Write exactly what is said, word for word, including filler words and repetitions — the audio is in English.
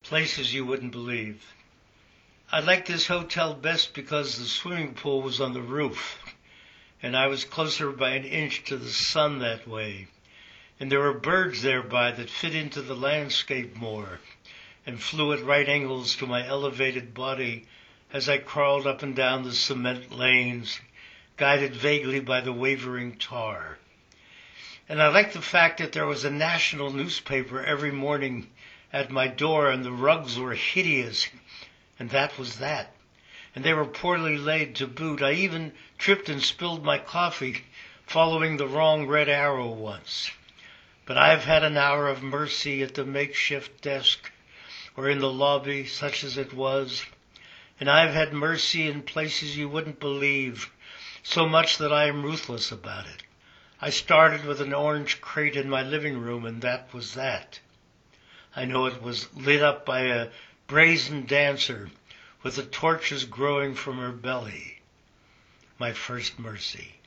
places you wouldn't believe. I liked this hotel best because the swimming pool was on the roof, and I was closer by an inch to the sun that way. And there were birds thereby that fit into the landscape more and flew at right angles to my elevated body as I crawled up and down the cement lanes, guided vaguely by the wavering tar. And I liked the fact that there was a national newspaper every morning at my door, and the rugs were hideous, and that was that. And they were poorly laid to boot. I even tripped and spilled my coffee, following the wrong red arrow once. But I've had an hour of mercy at the makeshift desk, or in the lobby, such as it was, and I've had mercy in places you wouldn't believe, so much that I am ruthless about it. I started with an orange crate in my living room, and that was that. I know it was lit up by a brazen dancer with the torches growing from her belly. My first mercy.